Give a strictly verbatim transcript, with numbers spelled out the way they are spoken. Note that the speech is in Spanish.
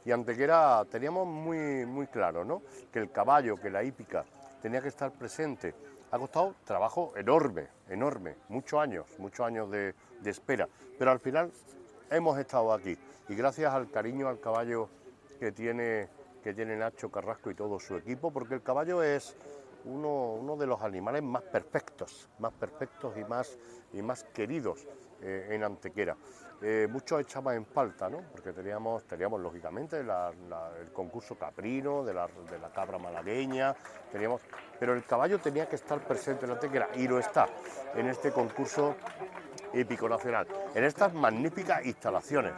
Y Antequera teníamos muy, muy claro, ¿no?, que el caballo, que la hípica tenía que estar presente. Ha costado trabajo enorme, enorme, muchos años, muchos años de, de espera, pero al final hemos estado aquí y gracias al cariño al caballo que tiene, que tiene Nacho Carrasco y todo su equipo, porque el caballo es uno, uno de los animales más perfectos, más perfectos y más, y más queridos eh, en Antequera. Eh, muchos echaban en falta, ¿no?, porque teníamos, teníamos lógicamente la, la, el concurso caprino, de la, de la cabra malagueña, teníamos, pero el caballo tenía que estar presente en Antequera y lo está en este concurso hípico nacional, en estas magníficas instalaciones.